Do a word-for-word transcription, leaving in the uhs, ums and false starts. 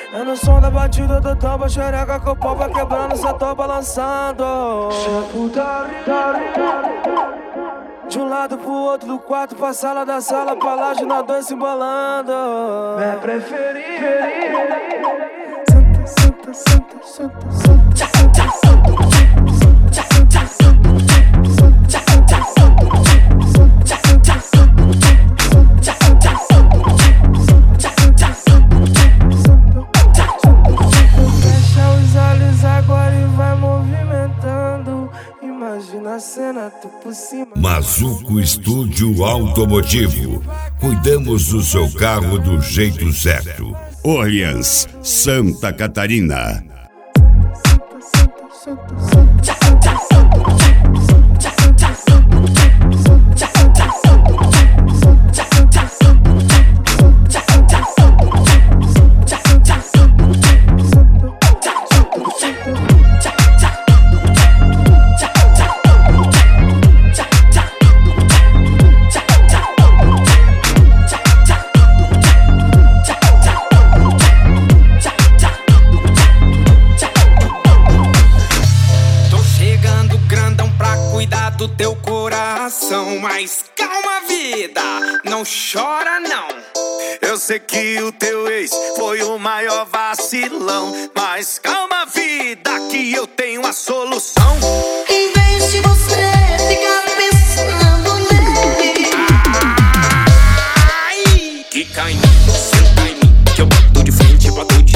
É no som da batida do tambo, xereca com o pau vai quebrando, cê tô balançando. De um lado pro outro, do quarto pra sala, da sala pra laje, nós dois se embolando. É preferir. Senta, senta, senta, senta, senta, senta, senta. Imagina a cena, tu por cima. Mazuco Estúdio Automotivo. Cuidamos do seu carro do jeito certo. Orleans, Santa Catarina. Do teu coração, mas calma, vida, não chora não. Eu sei que o teu ex foi o maior vacilão, mas calma, vida, que eu tenho a solução. Em vez de você ficar pensando nele, ai, quica em mim, senta em mim, que eu boto de frente, boto de